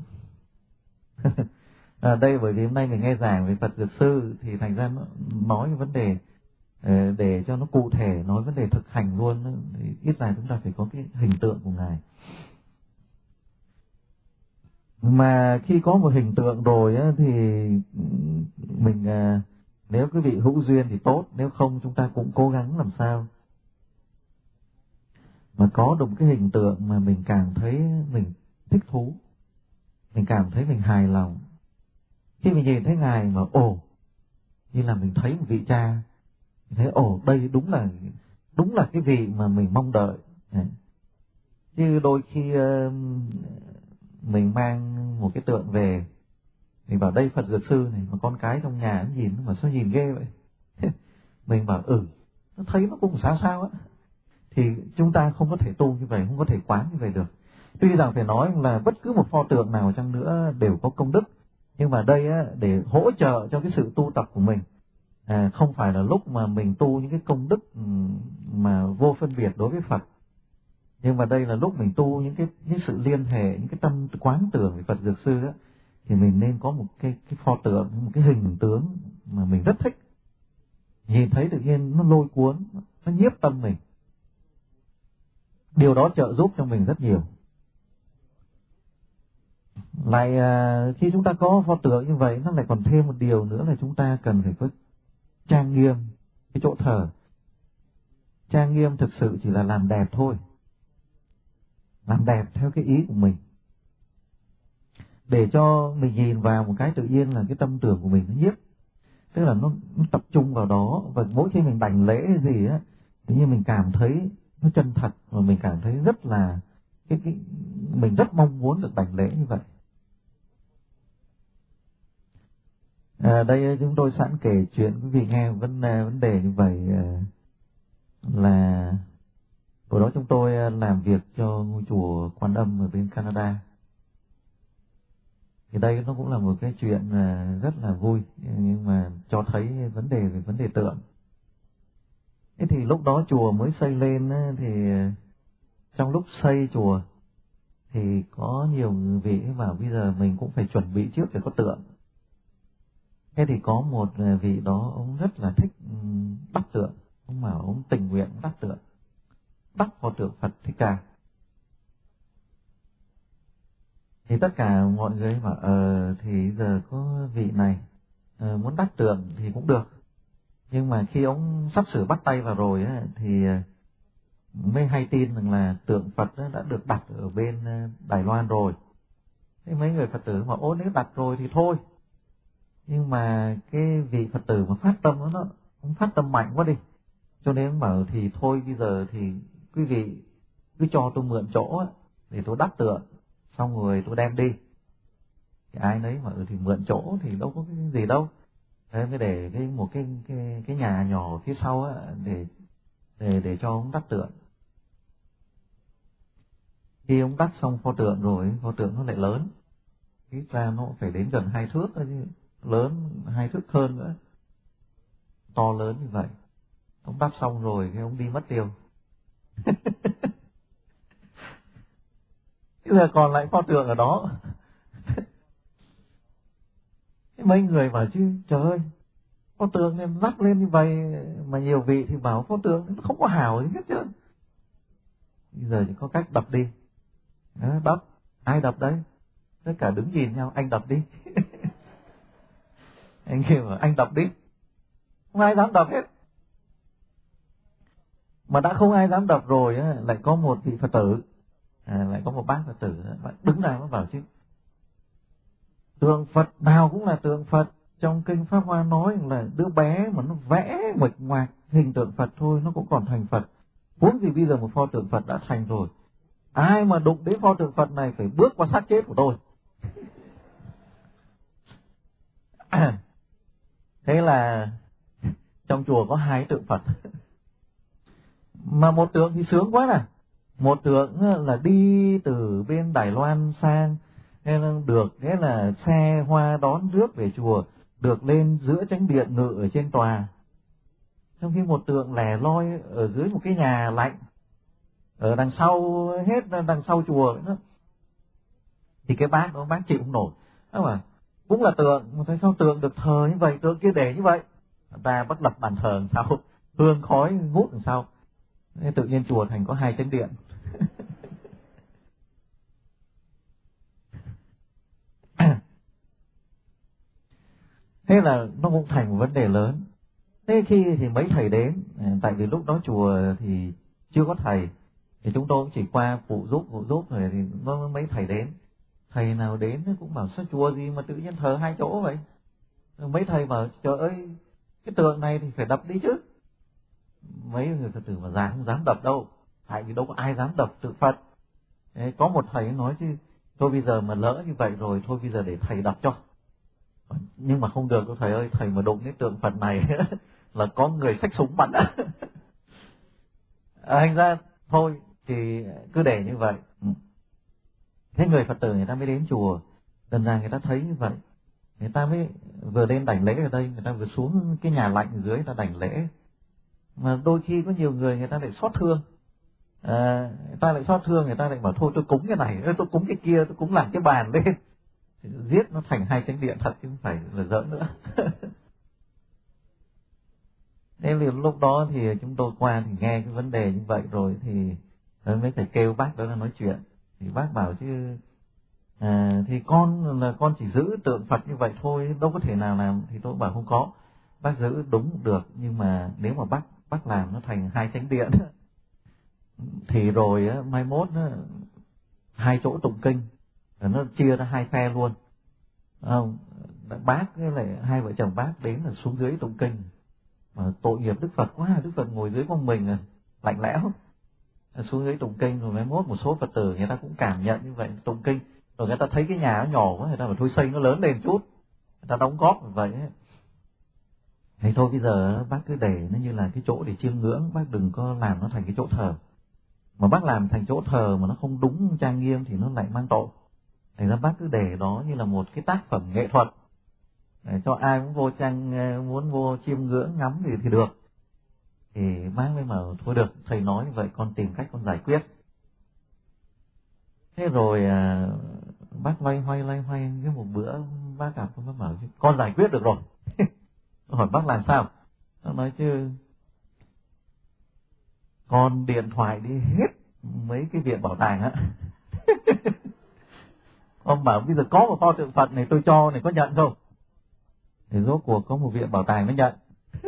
Đây bởi vì hôm nay mình nghe giảng về Phật Dược Sư, thì thành ra nó nói cái vấn đề để cho nó cụ thể, nói vấn đề thực hành luôn, thì ít là chúng ta phải có cái hình tượng của Ngài. Mà khi có một hình tượng rồi á, thì mình nếu quý vị hữu duyên thì tốt, nếu không chúng ta cũng cố gắng làm sao mà có được cái hình tượng mà mình cảm thấy mình thích thú, mình cảm thấy mình hài lòng. Khi mình nhìn thấy Ngài mà như là mình thấy một vị cha, mình thấy đây đúng là cái vị mà mình mong đợi. Chứ đôi khi mình mang một cái tượng về, mình bảo đây Phật Dược Sư này, mà con cái trong nhà nó nhìn mà sao nhìn ghê vậy. Mình bảo nó thấy nó cũng sao á. Thì chúng ta không có thể tu như vậy, không có thể quán như vậy được. Tuy rằng phải nói là bất cứ một pho tượng nào chăng nữa đều có công đức, nhưng mà đây á, để hỗ trợ cho cái sự tu tập của mình. Không phải là lúc mà mình tu những cái công đức mà vô phân biệt đối với Phật, nhưng mà đây là lúc mình tu những sự liên hệ, những cái tâm quán tưởng về Phật Dược Sư á, thì mình nên có một cái pho tượng, một cái hình tướng mà mình rất thích. Nhìn thấy tự nhiên nó lôi cuốn, nó nhiếp tâm mình. Điều đó trợ giúp cho mình rất nhiều. Lại khi chúng ta có pho tượng như vậy, nó lại còn thêm một điều nữa là chúng ta cần phải có trang nghiêm cái chỗ thờ. Trang nghiêm thực sự chỉ là làm đẹp thôi, làm đẹp theo cái ý của mình, để cho mình nhìn vào một cái tự nhiên là cái tâm tưởng của mình nó nhiếp, tức là nó tập trung vào đó. Và mỗi khi mình đảnh lễ cái gì á, tự nhiên mình cảm thấy nó chân thật, và mình cảm thấy rất là mình rất mong muốn được đảnh lễ như vậy. Đây chúng tôi sẵn kể chuyện quý vị nghe vấn đề như vậy, là hồi đó chúng tôi làm việc cho ngôi chùa Quan Âm ở bên Canada. Thì đây nó cũng là một cái chuyện rất là vui, nhưng mà cho thấy vấn đề về vấn đề tượng. Thế thì lúc đó chùa mới xây lên thì trong lúc xây chùa thì có nhiều vị bảo bây giờ mình cũng phải chuẩn bị trước để có tượng. Thế thì có một vị đó ông rất là thích đắp tượng, ông bảo ông tình nguyện đắp tượng, đắp vào tượng Phật Thích Ca. Thì tất cả mọi người bảo thì giờ có vị này muốn đắp tượng thì cũng được. Nhưng mà khi ông sắp sửa bắt tay vào rồi thì mới hay tin rằng là tượng Phật đã được đặt ở bên Đài Loan rồi. Thế mấy người Phật tử mà nếu đặt rồi thì thôi. Nhưng mà cái vị Phật tử mà phát tâm ông phát tâm mạnh quá đi. Cho nên ông bảo thì thôi bây giờ thì quý vị cứ cho tôi mượn chỗ để tôi đắp tượng, xong rồi tôi đem đi. Thì ai nấy mà thì mượn chỗ thì đâu có cái gì đâu. Thế mới để một cái nhà nhỏ phía sau để cho ông đắp tượng. Khi ông đắp xong pho tượng rồi, pho tượng nó lại lớn. Ít ra nó phải đến gần 2 thước thôi chứ, lớn 2 thước hơn nữa. To lớn như vậy. Ông đắp xong rồi cái ông đi mất tiêu. Bây giờ còn lại pho tượng ở đó. Mấy người bảo chứ trời ơi, pho tượng nên rắc lên như vậy mà nhiều vị thì bảo pho tượng nó không có hào gì hết trơn. Bây giờ chỉ có cách đập đi. Đó, đập. Ai đập đấy? Tất cả đứng nhìn nhau, anh đập đi. Anh kêu mà anh đập đi. Không ai dám đập hết. Mà đã không ai dám đập rồi lại có một vị Phật tử, lại có một bác Phật tử đứng ra mới bảo chứ tượng Phật nào cũng là tượng Phật. Trong kinh Pháp Hoa nói là đứa bé mà nó vẽ nguệch ngoạc hình tượng Phật thôi nó cũng còn thành Phật. Huống gì bây giờ một pho tượng Phật đã thành rồi. Ai mà đụng đến pho tượng Phật này phải bước qua xác chết của tôi. Thế là trong chùa có 2 tượng Phật. Mà một tượng thì sướng quá nè. Một tượng là đi từ bên Đài Loan sang, được thế là xe hoa đón rước về chùa, được lên giữa chánh điện ngự ở trên tòa. Trong khi một tượng lẻ loi ở dưới một cái nhà lạnh ở đằng sau, hết đằng sau chùa nữa. Thì cái bác đó bác chịu không nổi. Đó mà cũng là tượng, mà tại sao tượng được thờ như vậy, tượng kia để như vậy. Người ta bắt lập bàn thờ làm sao, hương khói ngút làm sao. Nên tự nhiên chùa thành có 2 chánh điện. Thế là nó cũng thành một vấn đề lớn. Thế khi thì mấy thầy đến, tại vì lúc đó chùa thì chưa có thầy, thì chúng tôi cũng chỉ qua phụ giúp rồi thì nó mấy thầy đến. Thầy nào đến cũng bảo sao chùa gì mà tự nhiên thờ 2 chỗ vậy. Mấy thầy bảo trời ơi, cái tượng này thì phải đập đi chứ. Mấy người Phật tử mà không dám đập đâu, tại vì đâu có ai dám đập tượng Phật. Thế có một thầy nói chứ thôi bây giờ mà lỡ như vậy rồi, thôi bây giờ để thầy đập cho. Nhưng mà không được đâu thầy ơi, thầy mà đụng đến tượng Phật này là có người xách súng bắn. Thành ra thôi thì cứ để như vậy. Thế người Phật tử người ta mới đến chùa, dần dần người ta thấy như vậy, người ta mới vừa lên đảnh lễ ở đây, người ta vừa xuống cái nhà lạnh ở dưới người ta đảnh lễ. Mà đôi khi có nhiều người ta lại xót thương, người ta lại xót thương, người ta lại bảo thôi tôi cúng cái này, tôi cúng cái kia, tôi cúng làm cái bàn lên, giết nó thành 2 chánh điện thật chứ không phải là giỡn nữa. Nên liền lúc đó thì chúng tôi qua thì nghe cái vấn đề như vậy rồi thì mới phải kêu bác đó là nói chuyện. Thì bác bảo chứ thì con chỉ giữ tượng Phật như vậy thôi, đâu có thể nào làm. Thì tôi bảo không có, bác giữ đúng được, nhưng mà nếu mà bác làm nó thành 2 chánh điện thì rồi mai mốt 2 chỗ tụng kinh nó chia ra 2 phe luôn. Không, bác với lại 2 vợ chồng bác đến là xuống dưới tụng kinh, mà tội nghiệp Đức Phật quá, Đức Phật ngồi dưới con mình lạnh lẽo. Xuống dưới tụng kinh rồi mai mốt một số Phật tử người ta cũng cảm nhận như vậy, tụng kinh rồi người ta thấy cái nhà nó nhỏ quá, người ta bảo thôi xây nó lớn lên chút, người ta đóng góp vậy ấy. Thì thôi bây giờ bác cứ để nó như là cái chỗ để chiêm ngưỡng, bác đừng có làm nó thành cái chỗ thờ. mà bác làm thành chỗ thờ mà nó không đúng trang nghiêm thì nó lại mang tội. Thành ra bác cứ để đó như là một cái tác phẩm nghệ thuật để cho ai muốn vô muốn vô chiêm ngưỡng ngắm thì được. Thì bác mới bảo thôi được, thầy nói như vậy con tìm cách con giải quyết. Thế rồi bác loay hoay cái một bữa bác gặp con, bác bảo con giải quyết được rồi. Hỏi bác làm sao? Bác nói chứ con điện thoại đi hết mấy cái viện bảo tàng á. Con bảo bây giờ có một pho tượng Phật này tôi cho này, có nhận không? Thì rốt cuộc có một viện bảo tàng nó nhận.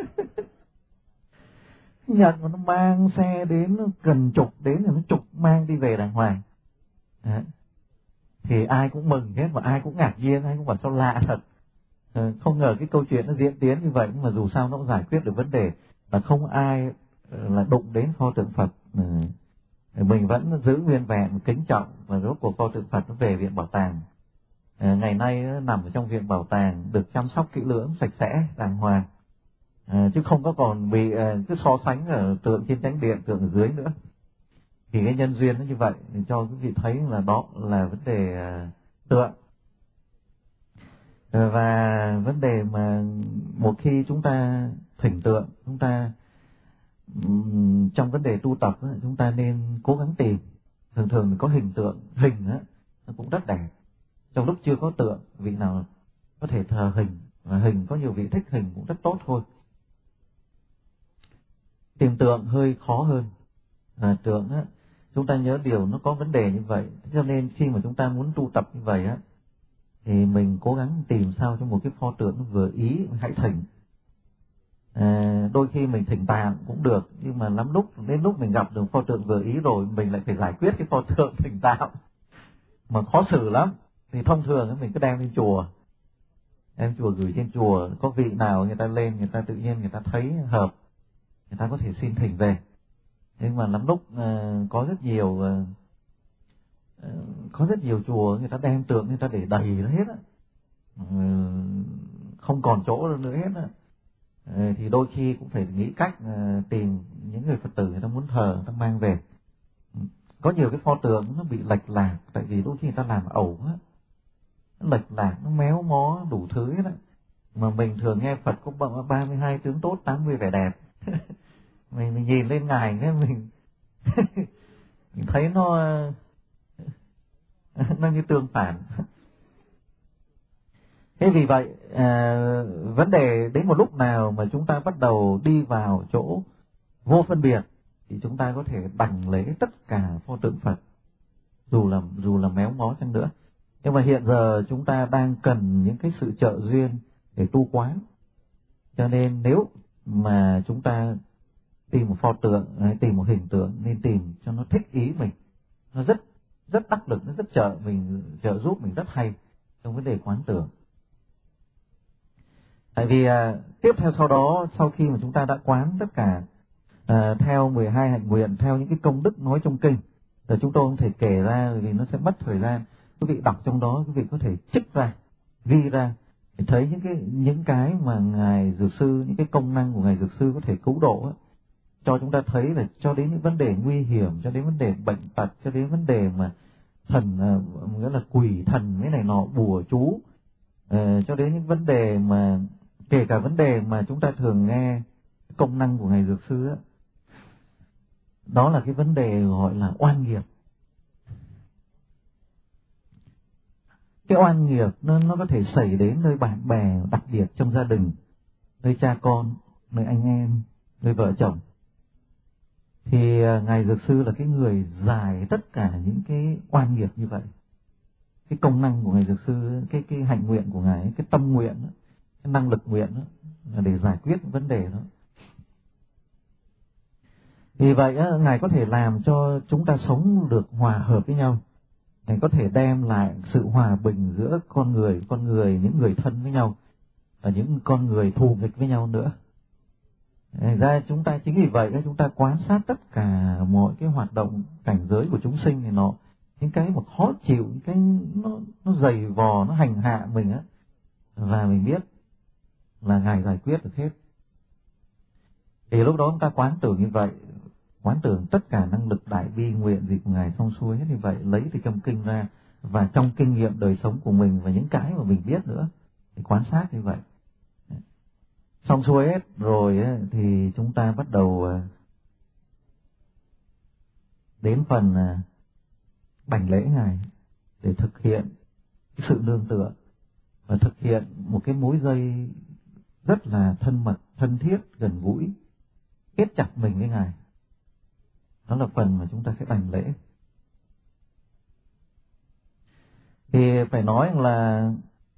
Nhận mà nó mang xe đến, nó cần trục đến rồi nó trục mang đi về đàng hoàng. Đấy. Thì ai cũng mừng hết và ai cũng ngạc nhiên, ai cũng bảo sao lạ thật. Không ngờ cái câu chuyện nó diễn tiến như vậy, nhưng mà dù sao nó cũng giải quyết được vấn đề là không ai là đụng đến pho tượng Phật. Mình vẫn giữ nguyên vẹn, kính trọng, và rốt cuộc pho tượng Phật nó về viện bảo tàng. Ngày nay nó nằm ở trong viện bảo tàng, được chăm sóc kỹ lưỡng, sạch sẽ, đàng hoàng. Chứ không có còn bị cứ so sánh ở tượng trên chánh điện, tượng ở dưới nữa. Thì cái nhân duyên nó như vậy để cho quý vị thấy là đó là vấn đề tượng. Và vấn đề mà một khi chúng ta thỉnh tượng, chúng ta trong vấn đề tu tập chúng ta nên cố gắng tìm. Thường mình có hình tượng, hình nó cũng rất đẹp. Trong lúc chưa có tượng, vị nào có thể thờ hình, và hình có nhiều vị thích hình cũng rất tốt thôi. Tìm tượng hơi khó hơn. Tượng chúng ta nhớ điều nó có vấn đề như vậy, cho nên khi mà chúng ta muốn tu tập như vậy thì mình cố gắng tìm sao cho một cái pho tượng nó vừa ý hãy thỉnh. Đôi khi mình thỉnh tạm cũng được, nhưng mà đến lúc mình gặp được pho tượng vừa ý rồi, mình lại phải giải quyết cái pho tượng thỉnh tạm mà khó xử lắm. Thì thông thường mình cứ đem lên chùa, gửi trên chùa, có vị nào người ta lên, người ta tự nhiên người ta thấy hợp, người ta có thể xin thỉnh về. Nhưng mà lắm lúc có rất nhiều chùa người ta đem tượng người ta để đầy nó hết không còn chỗ nữa hết thì đôi khi cũng phải nghĩ cách tìm những người Phật tử người ta muốn thờ, người ta mang về. Có nhiều cái pho tượng nó bị lệch lạc, tại vì đôi khi người ta làm ẩu nó lệch lạc, nó méo mó đủ thứ hết mà mình thường nghe Phật có 32 tướng tốt, 80 vẻ đẹp. mình nhìn lên ngài mình mình thấy nó như tương phản. Thế vì vậy vấn đề đến một lúc nào mà chúng ta bắt đầu đi vào chỗ vô phân biệt thì chúng ta có thể đảnh lấy tất cả pho tượng Phật, dù là méo mó chăng nữa. Nhưng mà hiện giờ chúng ta đang cần những cái sự trợ duyên để tu quán, cho nên nếu mà chúng ta tìm một pho tượng hay tìm một hình tượng nên tìm cho nó thích ý mình, nó rất đắc lực, nó rất trợ giúp mình rất hay trong vấn đề quán tưởng. Tại vì tiếp theo sau đó, sau khi mà chúng ta đã quán tất cả theo 12 hạnh nguyện, theo những cái công đức nói trong kinh, rồi chúng tôi không thể kể ra vì nó sẽ mất thời gian. Quý vị đọc trong đó, quý vị có thể trích ra, ghi ra để thấy những cái mà ngài Dược Sư, những cái công năng của ngài Dược Sư có thể cứu độ cho chúng ta thấy, là cho đến những vấn đề nguy hiểm, cho đến vấn đề bệnh tật, cho đến vấn đề mà thần nghĩa là quỷ thần cái này nọ bùa chú, cho đến những vấn đề mà kể cả vấn đề mà chúng ta thường nghe công năng của ngài Dược Sư đó là cái vấn đề gọi là oan nghiệp. Cái oan nghiệp nó có thể xảy đến nơi bạn bè, đặc biệt trong gia đình, nơi cha con, nơi anh em, nơi vợ chồng. Thì ngài Dược Sư là cái người giải tất cả những cái oan nghiệp như vậy. Cái công năng của ngài Dược Sư, cái hạnh nguyện của ngài, cái tâm nguyện, cái năng lực nguyện là để giải quyết vấn đề đó. Vì vậy ngài có thể làm cho chúng ta sống được hòa hợp với nhau. Ngài có thể đem lại sự hòa bình giữa con người, những người thân với nhau và những con người thù nghịch với nhau nữa. Ra chúng ta chính vì vậy chúng ta quan sát tất cả mọi cái hoạt động cảnh giới của chúng sinh này nọ, những cái mà khó chịu, những cái nó dày vò, nó hành hạ mình và mình biết là ngài giải quyết được hết. Thì lúc đó chúng ta quán tưởng như vậy, quán tưởng tất cả năng lực đại bi nguyện gì của Ngài xong xuôi hết như vậy, lấy từ trong kinh ra, và trong kinh nghiệm đời sống của mình và những cái mà mình biết nữa, thì quan sát như vậy. Xong xuôi hết rồi ấy, thì chúng ta bắt đầu đến phần đảnh lễ Ngài để thực hiện cái sự nương tựa và thực hiện một cái mối dây rất là thân mật, thân thiết, gần gũi, kết chặt mình với Ngài. Đó là phần mà chúng ta sẽ đảnh lễ. Thì phải nói là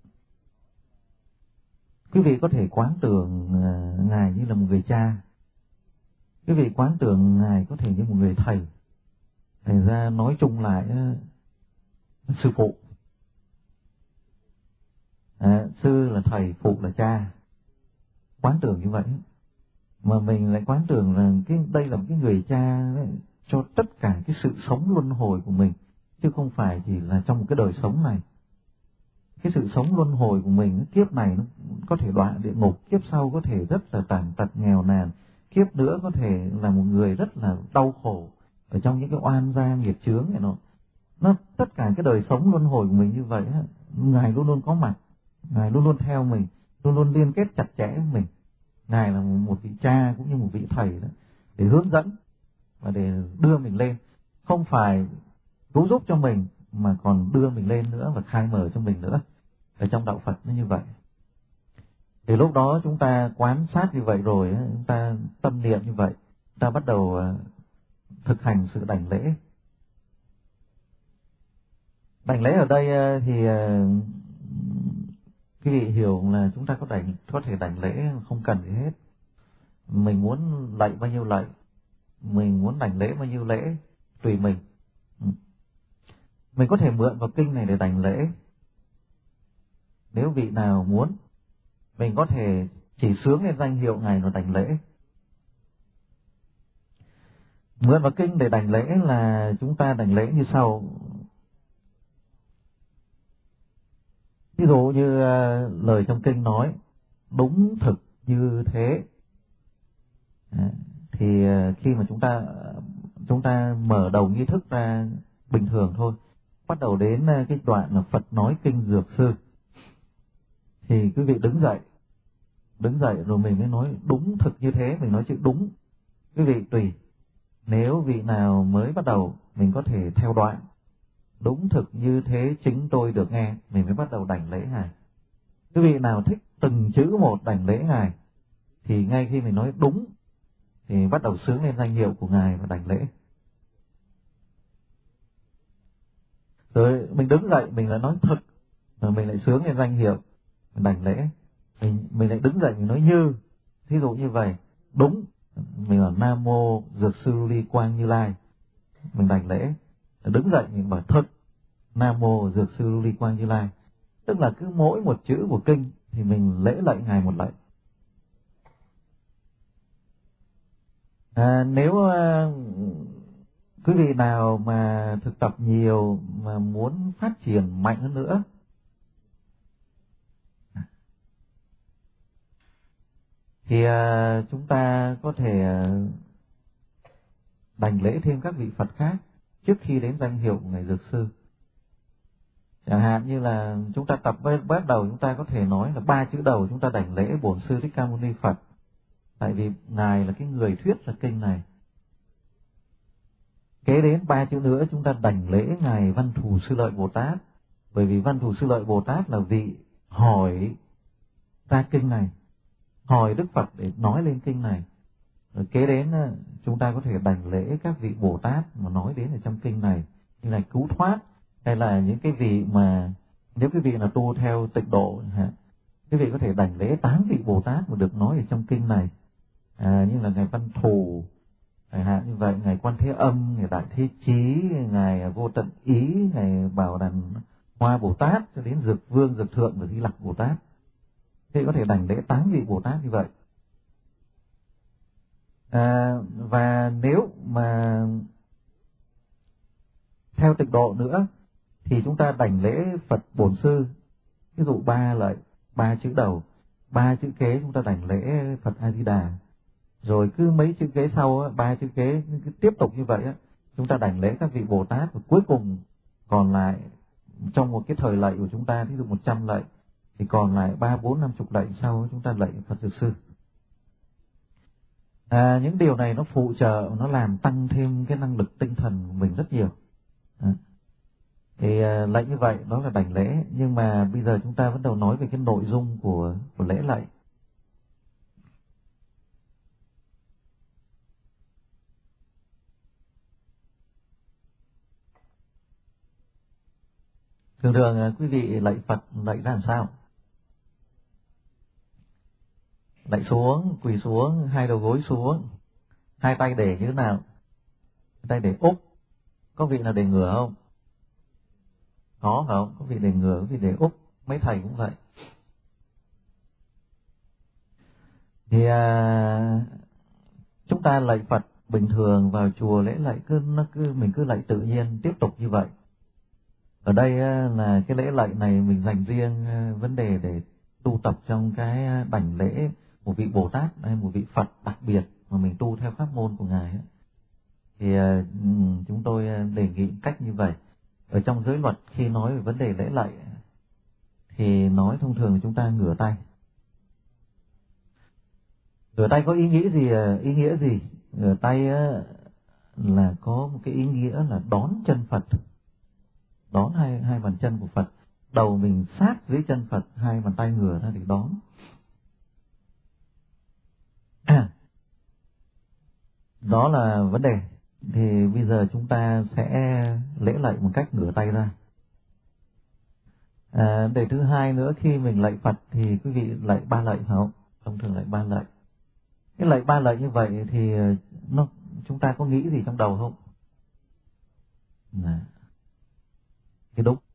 quý vị có thể quán tưởng Ngài như là một người cha, quý vị quán tưởng Ngài có thể như một người thầy. Thành ra nói chung lại sư phụ. Sư là thầy, phụ là cha. Quán tưởng như vậy. Mà mình lại quán tưởng là đây là một cái người cha ấy, cho tất cả cái sự sống luân hồi của mình, chứ không phải chỉ là trong một cái đời sống này. Cái sự sống luân hồi của mình, kiếp này nó có thể đọa địa ngục, kiếp sau có thể rất là tàn tật nghèo nàn, kiếp nữa có thể là một người rất là đau khổ ở trong những cái oan gia nghiệp chướng này nó tất cả cái đời sống luân hồi của mình như vậy, Ngài luôn luôn có mặt, Ngài luôn luôn theo mình, luôn luôn liên kết chặt chẽ với mình. Ngài là một vị cha cũng như một vị thầy đó, để hướng dẫn và để đưa mình lên, không phải cứu giúp cho mình mà còn đưa mình lên nữa và khai mở cho mình nữa. Ở trong đạo Phật nó như vậy. Thì lúc đó chúng ta quan sát như vậy rồi, chúng ta tâm niệm như vậy, chúng ta bắt đầu thực hành sự đảnh lễ. Đảnh lễ ở đây thì quý vị hiểu là chúng ta có thể đảnh lễ không cần gì hết. Mình muốn lạy bao nhiêu lạy, mình muốn đảnh lễ bao nhiêu lễ, tùy mình. Mình có thể mượn vào kinh này để đảnh lễ. Nếu vị nào muốn, mình có thể chỉ xướng lên danh hiệu Ngài rồi đảnh lễ. Mượn vào kinh để đảnh lễ là chúng ta đảnh lễ như sau. Ví dụ như lời trong kinh nói, đúng thực như thế. Thì khi mà chúng ta mở đầu nghi thức ra bình thường thôi, bắt đầu đến cái đoạn là Phật nói kinh Dược Sư, thì quý vị đứng dậy rồi mình mới nói đúng thực như thế, mình nói chữ đúng. Quý vị tùy, nếu vị nào mới bắt đầu mình có thể theo đoạn đúng thực như thế chính tôi được nghe, mình mới bắt đầu đảnh lễ Ngài. Quý vị nào thích từng chữ một đảnh lễ Ngài thì ngay khi mình nói đúng thì bắt đầu xướng lên danh hiệu của Ngài và đảnh lễ. Rồi mình đứng dậy mình lại nói thực, rồi mình lại xướng lên danh hiệu, mình đảnh lễ. Mình lại đứng dậy mình nói như, thí dụ như vậy, đúng, mình bảo Nam Mô Dược Sư Ly Quang Như Lai, mình đảnh lễ. Đứng dậy mình bảo thực, Nam Mô Dược Sư Ly Quang Như Lai. Tức là cứ mỗi một chữ của kinh thì mình lễ lạy Ngài một lạy. Nếu quý vị nào mà thực tập nhiều mà muốn phát triển mạnh hơn nữa thì chúng ta có thể đảnh lễ thêm các vị Phật khác trước khi đến danh hiệu của Ngài Dược Sư. Chẳng hạn như là chúng ta tập bắt đầu, chúng ta có thể nói là 3 chữ đầu chúng ta đảnh lễ Bổn Sư Thích Ca Mâu Ni Phật, tại vì Ngài là cái người thuyết ra kinh này. Kế đến 3 chữ nữa chúng ta đảnh lễ Ngài Văn Thù Sư Lợi Bồ Tát, bởi vì Văn Thù Sư Lợi Bồ Tát là vị hỏi ra kinh này, hỏi Đức Phật để nói lên kinh này. Rồi kế đến chúng ta có thể đảnh lễ các vị Bồ Tát mà nói đến ở trong kinh này, như là cứu thoát, hay là những cái vị mà nếu cái vị là tu theo tịnh độ, cái vị có thể đảnh lễ 8 vị Bồ Tát mà được nói ở trong kinh này, như là Ngài Văn Thù, chẳng hạn như vậy, Ngài Quan Thế Âm, Ngài Đại Thế Chí, Ngài Vô Tận Ý, Ngài Bảo Đàn Hoa Bồ Tát, cho đến Dược Vương, Dược Thượng và Di Lặc Bồ Tát. Thế có thể đảnh lễ 8 vị Bồ Tát như vậy. Và nếu mà theo tịnh độ nữa thì chúng ta đảnh lễ Phật Bổn Sư, ví dụ 3 chữ đầu, 3 chữ kế chúng ta đảnh lễ Phật A Di Đà, Rồi cứ mấy chữ kế sau á, 3 chữ kế cứ tiếp tục như vậy á, chúng ta đảnh lễ các vị Bồ Tát, và cuối cùng còn lại trong một cái thời lạy của chúng ta, ví dụ 100 lạy thì còn lại 3, 4, 50 lạy sau chúng ta lạy Phật Dược Sư. Những điều này nó phụ trợ, nó làm tăng thêm cái năng lực tinh thần của mình rất nhiều. Thì lạy như vậy đó là đảnh lễ, nhưng mà bây giờ chúng ta bắt đầu nói về cái nội dung của lễ lạy. Thường thường quý vị lạy Phật lạy ra làm sao? Lạy xuống, quỳ xuống, hai đầu gối xuống, hai tay để như thế nào? Tay để úp. Có vị nào để ngửa không? Có không? Có vị để ngửa, có vị để úp. Mấy thầy cũng vậy. Thì chúng ta lạy Phật bình thường vào chùa lễ lạy mình cứ lạy tự nhiên tiếp tục như vậy. Ở đây là cái lễ lạy này mình dành riêng vấn đề để tu tập trong cái đảnh lễ một vị Bồ Tát hay một vị Phật đặc biệt mà mình tu theo pháp môn của Ngài ấy. Thì chúng tôi đề nghị cách như vậy. Ở trong giới luật khi nói về vấn đề lễ lạy thì nói thông thường chúng ta ngửa tay. Ngửa tay có ý nghĩa gì? Ngửa tay là có một cái ý nghĩa là đón chân Phật, đón hai bàn chân của Phật, đầu mình sát dưới chân Phật, hai bàn tay ngửa ra để đón. Đó là vấn đề. Thì bây giờ chúng ta sẽ lễ lạy một cách ngửa tay ra. Đề thứ hai nữa, khi mình lạy Phật thì quý vị lạy 3 lạy phải không? Thông thường lạy 3 lạy. Cái lạy 3 lạy như vậy thì chúng ta có nghĩ gì trong đầu không? Cái đúng.